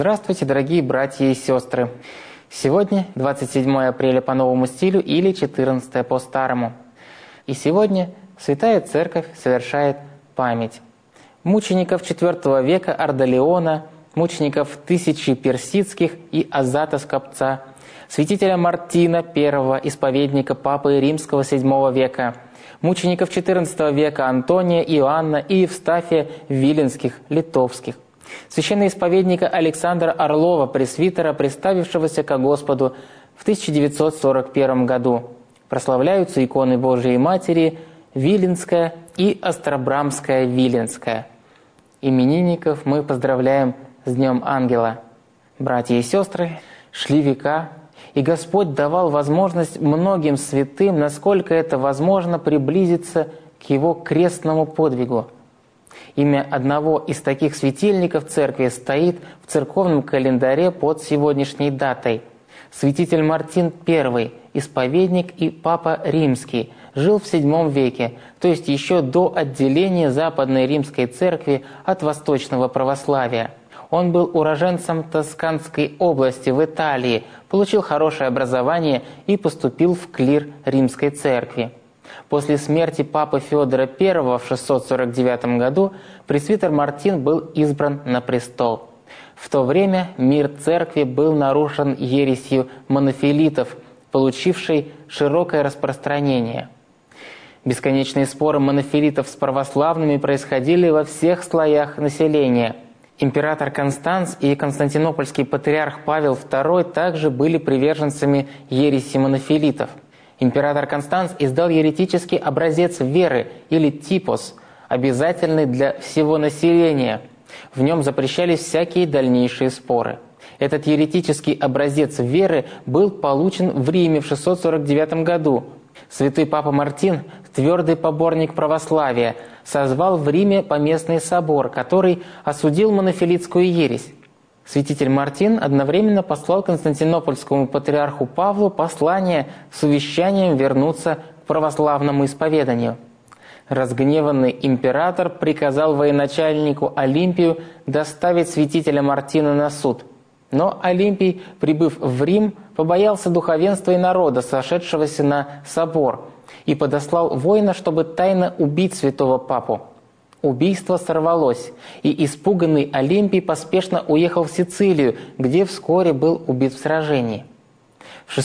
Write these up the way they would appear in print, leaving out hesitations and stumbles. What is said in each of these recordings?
Здравствуйте, дорогие братья и сестры! Сегодня 27 апреля по новому стилю или 14 по старому. И сегодня Святая Церковь совершает память мучеников IV века Ардалиона, мучеников Тысячи Персидских и Азата Скопца, святителя Мартина I, исповедника Папы Римского VII века, мучеников XIV века Антония, Иоанна и Евстафия Виленских, литовских, священноисповедника Александра Орлова, пресвитера, представившегося ко Господу в 1941 году. Прославляются иконы Божией Матери Виленская и Остробрамская Виленская. Именинников мы поздравляем с Днем Ангела. Братья и сестры, шли века, и Господь давал возможность многим святым, насколько это возможно, приблизиться к Его крестному подвигу. Имя одного из таких светильников Церкви стоит в церковном календаре под сегодняшней датой. Святитель Мартин I, исповедник и Папа Римский, жил в VII веке, то есть еще до отделения Западной Римской Церкви от Восточного православия. Он был уроженцем Тосканской области в Италии, получил хорошее образование и поступил в клир Римской Церкви. После смерти папы Федора I в 649 году пресвитер Мартин был избран на престол. В то время мир церкви был нарушен ересью монофилитов, получившей широкое распространение. Бесконечные споры монофилитов с православными происходили во всех слоях населения. Император Констанц и константинопольский патриарх Павел II также были приверженцами ереси монофилитов. Император Констанц издал еретический образец веры, или типос, обязательный для всего населения. В нем запрещались всякие дальнейшие споры. Этот еретический образец веры был получен в Риме в 649 году. Святой Папа Мартин, твердый поборник православия, созвал в Риме поместный собор, который осудил монофилитскую ересь. Святитель Мартин одновременно послал константинопольскому патриарху Павлу послание с увещанием вернуться к православному исповеданию. Разгневанный император приказал военачальнику Олимпию доставить святителя Мартина на суд. Но Олимпий, прибыв в Рим, побоялся духовенства и народа, сошедшегося на собор, и подослал воина, чтобы тайно убить святого папу. Убийство сорвалось, и испуганный Олимпий поспешно уехал в Сицилию, где вскоре был убит в сражении. В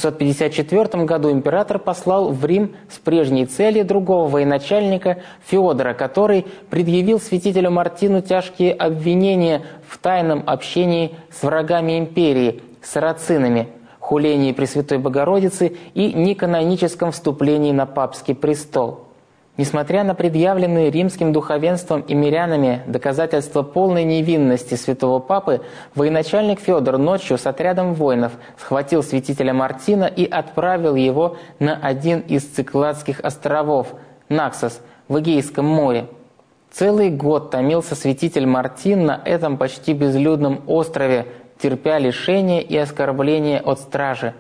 654 году император послал в Рим с прежней целью другого военачальника Феодора, который предъявил святителю Мартину тяжкие обвинения в тайном общении с врагами империи, сарацинами, хулении Пресвятой Богородицы и неканоническом вступлении на папский престол. Несмотря на предъявленные римским духовенством и мирянами доказательства полной невинности святого папы, военачальник Федор ночью с отрядом воинов схватил святителя Мартина и отправил его на один из Цикладских островов, Наксос, в Эгейском море. Целый год томился святитель Мартин на этом почти безлюдном острове, терпя лишения и оскорбления от стражи.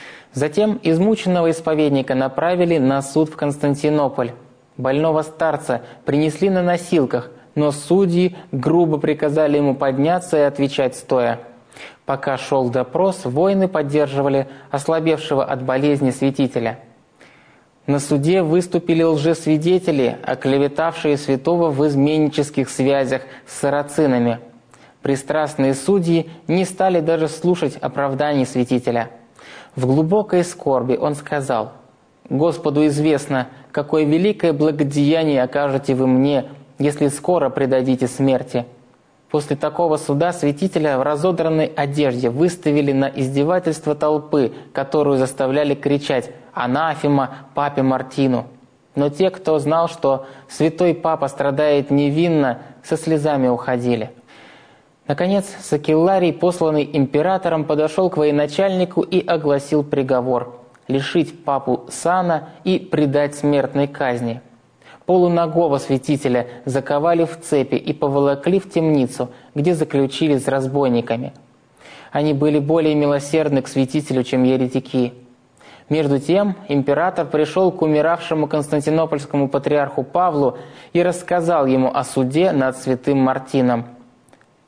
Затем измученного исповедника направили на суд в Константинополь. Больного старца принесли на носилках, но судьи грубо приказали ему подняться и отвечать стоя. Пока шел допрос, воины поддерживали ослабевшего от болезни святителя. На суде выступили лжесвидетели, оклеветавшие святого в изменнических связях с сарацинами. Пристрастные судьи не стали даже слушать оправданий святителя. В глубокой скорби он сказал: «Господу известно, какое великое благодеяние окажете вы мне, если скоро предадите смерти». После такого суда святителя в разодранной одежде выставили на издевательство толпы, которую заставляли кричать «Анафема папе Мартину». Но те, кто знал, что святой папа страдает невинно, со слезами уходили. Наконец, Сакелларий, посланный императором, подошел к военачальнику и огласил приговор – лишить папу сана и предать смертной казни. Полуногого святителя заковали в цепи и поволокли в темницу, где заключили с разбойниками. Они были более милосердны к святителю, чем еретики. Между тем император пришел к умиравшему константинопольскому патриарху Павлу и рассказал ему о суде над святым Мартином.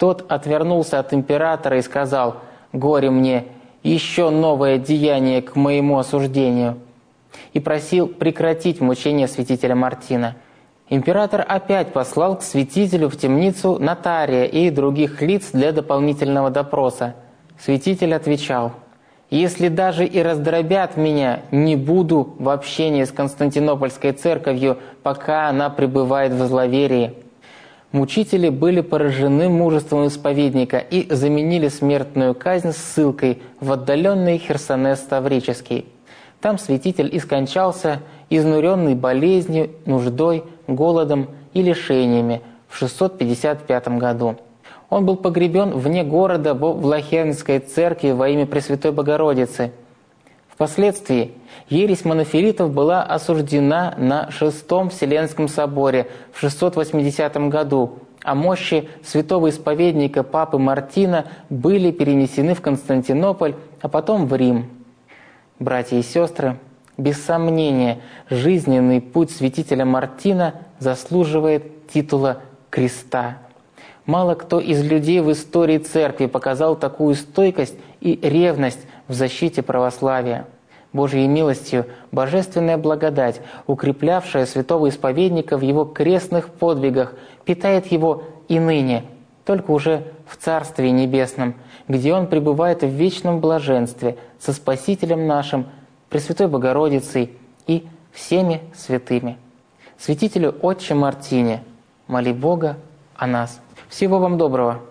Тот отвернулся от императора и сказал: «Горе мне, еще новое деяние к моему осуждению», и просил прекратить мучения святителя Мартина. Император опять послал к святителю в темницу нотария и других лиц для дополнительного допроса. Святитель отвечал: «Если даже и раздробят меня, не буду в общении с Константинопольской церковью, пока она пребывает в зловерии». Мучители были поражены мужеством исповедника и заменили смертную казнь ссылкой в отдаленный Херсонес Таврический. Там святитель и скончался, изнуренный болезнью, нуждой, голодом и лишениями в 655 году. Он был погребен вне города во Влахенской церкви во имя Пресвятой Богородицы. Впоследствии ересь монофилитов была осуждена на Шестом Вселенском соборе в 680 году, а мощи святого исповедника Папы Мартина были перенесены в Константинополь, а потом в Рим. Братья и сестры, без сомнения, жизненный путь святителя Мартина заслуживает титула креста. Мало кто из людей в истории Церкви показал такую стойкость и ревность в защите православия. Божьей милостью божественная благодать, укреплявшая святого исповедника в его крестных подвигах, питает его и ныне, только уже в Царстве Небесном, где он пребывает в вечном блаженстве со Спасителем нашим, Пресвятой Богородицей и всеми святыми. Святителю Отче Мартине, моли Бога о нас. Всего вам доброго!